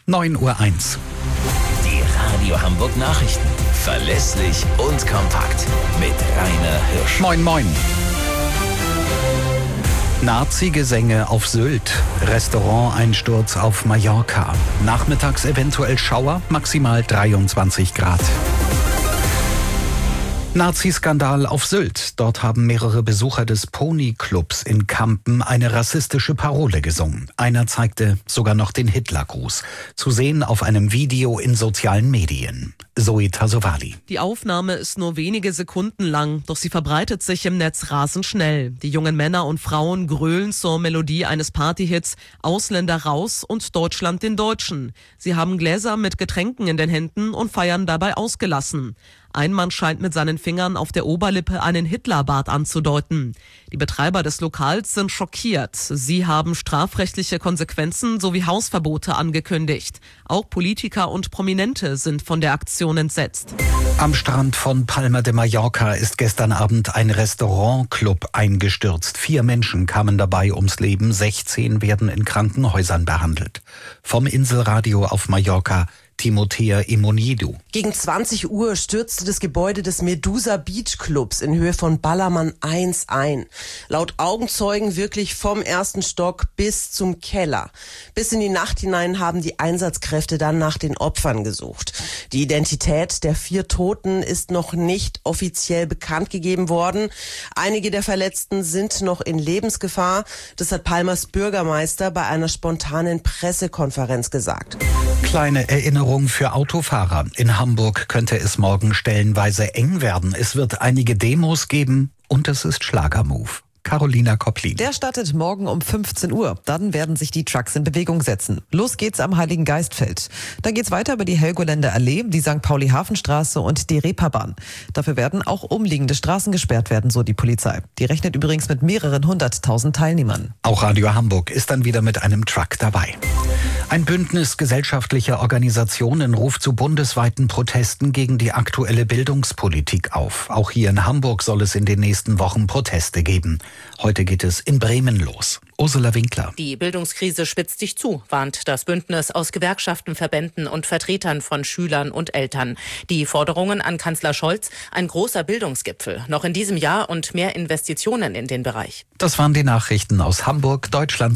9:01 Uhr. Die Radio Hamburg Nachrichten. Verlässlich und kompakt. Mit Rainer Hirsch. Moin, moin. Nazi-Gesänge auf Sylt. Restauranteinsturz auf Mallorca. Nachmittags eventuell Schauer, maximal 23 Grad. Nazi-Skandal auf Sylt. Dort haben mehrere Besucher des Pony-Clubs in Kampen eine rassistische Parole gesungen. Einer zeigte sogar noch den Hitlergruß. Zu sehen auf einem Video in sozialen Medien. Zoe Tasovali. Die Aufnahme ist nur wenige Sekunden lang, doch sie verbreitet sich im Netz rasend schnell. Die jungen Männer und Frauen grölen zur Melodie eines Partyhits Ausländer raus und Deutschland den Deutschen. Sie haben Gläser mit Getränken in den Händen und feiern dabei ausgelassen. Ein Mann scheint mit seinen Fingern auf der Oberlippe einen Hitlerbart anzudeuten. Die Betreiber des Lokals sind schockiert. Sie haben strafrechtliche Konsequenzen sowie Hausverbote angekündigt. Auch Politiker und Prominente sind von der Aktion entsetzt. Am Strand von Palma de Mallorca ist gestern Abend ein Restaurantclub eingestürzt. 4 Menschen kamen dabei ums Leben, 16 werden in Krankenhäusern behandelt. Vom Inselradio auf Mallorca, Timothea Imonidu. Gegen 20 Uhr stürzte das Gebäude des Medusa Beach Clubs in Höhe von Ballermann 1 ein. Laut Augenzeugen wirklich vom ersten Stock bis zum Keller. Bis in die Nacht hinein haben die Einsatzkräfte dann nach den Opfern gesucht. Die Identität der 4 Toten ist noch nicht offiziell bekannt gegeben worden. Einige der Verletzten sind noch in Lebensgefahr. Das hat Palmas Bürgermeister bei einer spontanen Pressekonferenz gesagt. Kleine Erinnerung für Autofahrer. In Hamburg könnte es morgen stellenweise eng werden. Es wird einige Demos geben und es ist Schlagermove. Carolina Kopplin. Der startet morgen um 15 Uhr. Dann werden sich die Trucks in Bewegung setzen. Los geht's am Heiligen Geistfeld. Dann geht's weiter über die Helgoländer Allee, die St. Pauli-Hafenstraße und die Reeperbahn. Dafür werden auch umliegende Straßen gesperrt werden, so die Polizei. Die rechnet übrigens mit mehreren 100.000 Teilnehmern. Auch Radio Hamburg ist dann wieder mit einem Truck dabei. Ein Bündnis gesellschaftlicher Organisationen ruft zu bundesweiten Protesten gegen die aktuelle Bildungspolitik auf. Auch hier in Hamburg soll es in den nächsten Wochen Proteste geben. Heute geht es in Bremen los. Ursula Winkler. Die Bildungskrise spitzt sich zu, warnt das Bündnis aus Gewerkschaften, Verbänden und Vertretern von Schülern und Eltern. Die Forderungen an Kanzler Scholz: ein großer Bildungsgipfel noch in diesem Jahr und mehr Investitionen in den Bereich. Das waren die Nachrichten aus Hamburg, Deutschland.